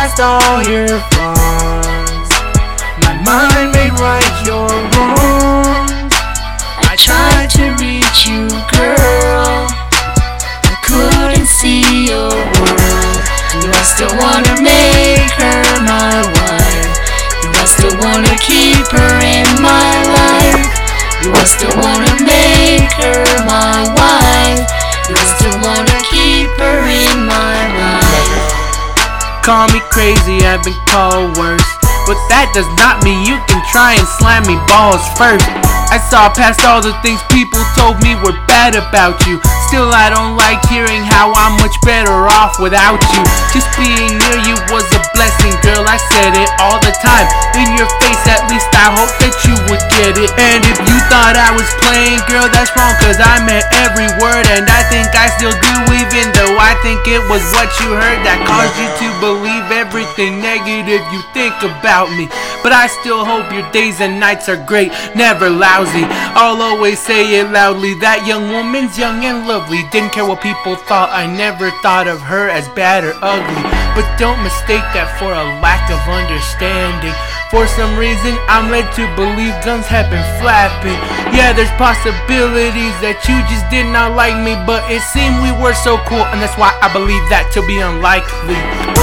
past all your flaws. My mind made right your wrongs. I tried to reach you, girl. I couldn't see your world. Do I still wanna make her my wife? Do I still wanna keep her in my life? Do I still wanna make her my wife? Do I still wanna keep her in my life? Call me crazy, I've been called worse, but that does not mean you can try and slam me balls first. I saw past all the things people told me were bad about you. Still I don't like hearing how I'm much better off without you. Just being near you was a blessing, girl, I said it all the time. In your face, at least I hope that you would get it. And if you thought I was playing, girl, that's wrong, cause I meant every word. And I think I still do, even though I think it was what you heard that caused you to believe everything negative you think about me. But I still hope your days and nights are great, never lousy. I'll always say it loudly, that young woman's young and lovely. Didn't care what people thought, I never thought of her as bad or ugly. But don't mistake that for a lack of understanding. For some reason I'm led to believe guns have been flapping. Yeah, there's possibilities that you just did not like me, but it seemed we were so cool, and that's why I believe that to be unlikely.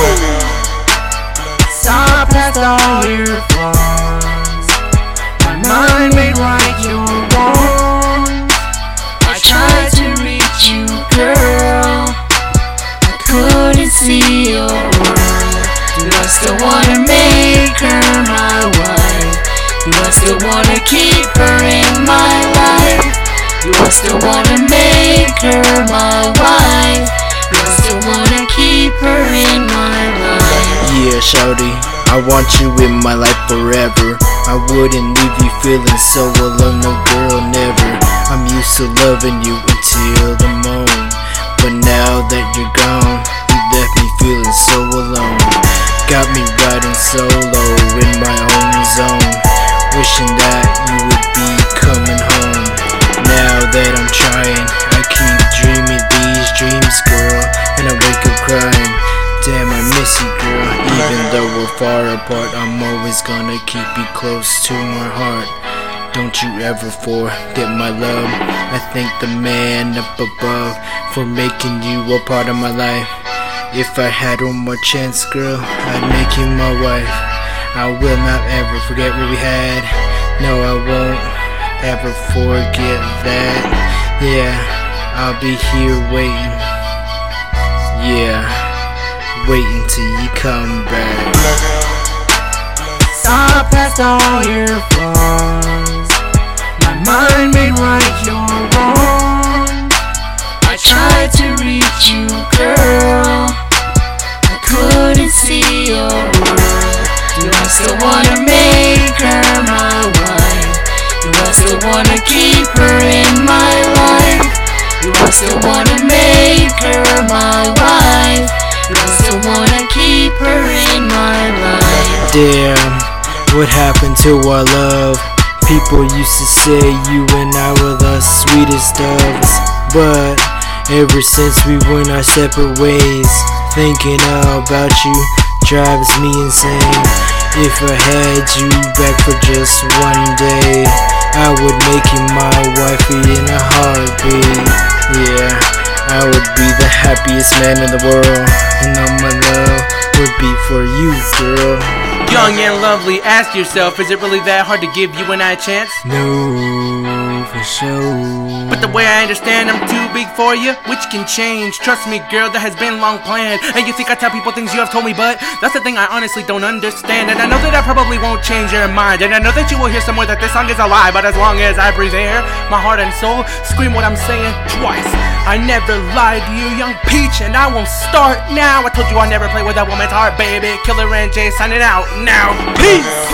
Saw past all your flaws. My mind made right your wrongs. I tried to reach you, girl. I couldn't see your world. Do I still wanna make her my wife? Do I still wanna keep her in my life? Do I still wanna make her my wife? Do I still wanna keep her in my life? Yeah, shawty, I want you in my life forever. I wouldn't leave you feeling so alone, no girl, never. I'm used to loving you until the morning, but now that you're gone, you left me feeling so alone. Got me riding solo in my own zone, wishing that you would be coming home. Now that I'm trying, I keep dreaming these dreams, girl, and I wake up crying. Damn, I miss you, girl. Even though we're far apart, I'm always gonna keep you close to my heart. Don't you ever forget my love. I thank the man up above for making you a part of my life. If I had one more chance, girl, I'd make you my wife. I will not ever forget what we had. No, I won't ever forget that. Yeah, I'll be here waiting. Yeah, waiting till you come back. Saw past all your flaws. My mind made right your wrongs. I tried to reach you, girl. I couldn't see your world. Do I still wanna make her my wife? Do I still wanna keep her in my life? Do I still wanna make her my wife? Do I still wanna keep her in my life? Damn, what happened to our love? People used to say you and I were the sweetest of us, but ever since we went our separate ways, thinking about you drives me insane. If I had you back for just one day, I would make you my wifey in a heartbeat. Yeah, I would be the happiest man in the world, and all my love would be for you, girl. Young and lovely, ask yourself, is it really that hard to give you and I a chance? No, for sure. But the way I understand, I'm too big for you, which can change. Trust me, girl, that has been long planned. And you think I tell people things you have told me, but that's the thing I honestly don't understand. And I know that I probably won't change your mind, and I know that you will hear somewhere that this song is a lie. But as long as I breathe air, my heart and soul scream what I'm saying twice. I never lied to you, young peach, and I won't start now. I told you I never play with a woman's heart, baby. Killer and Jay signing out now. Peace!